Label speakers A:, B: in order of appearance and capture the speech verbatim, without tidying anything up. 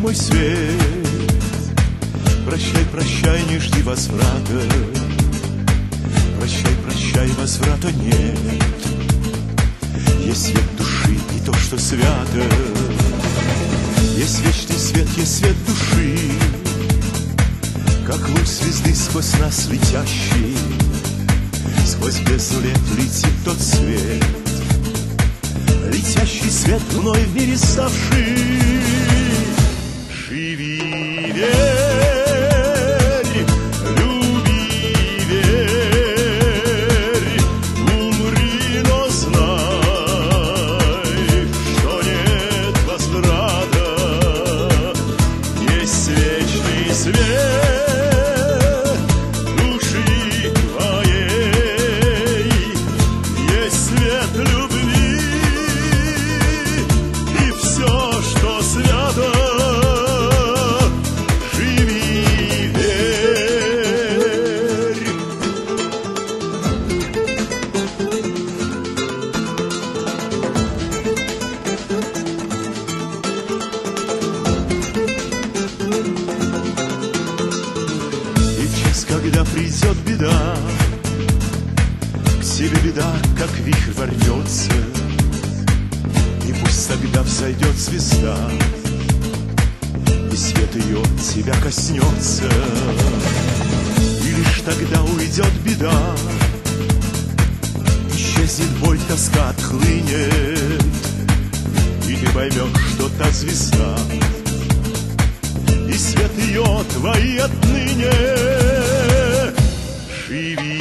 A: мой свет. Прощай, прощай, не жди возврата. Прощай, прощай, возврата нет. Есть свет души и то, что свято. Есть вечный свет, есть свет души, как луч звезды сквозь нас летящий. Сквозь бездну лет летит тот свет, летящий свет луной в мире ставший. Живи, верь, люби, верь, умри, но знай, что нет возврата. Есть вечный свет души твоей, есть свет любви и все, что свято. Когда придет беда, к тебе беда, как вихрь ворвется, и пусть тогда взойдет звезда, и свет ее тебя коснется. И лишь тогда уйдет беда, исчезнет боль, тоска отхлынет, и ты поймешь, что та звезда и свет ее твои отныне. Живи.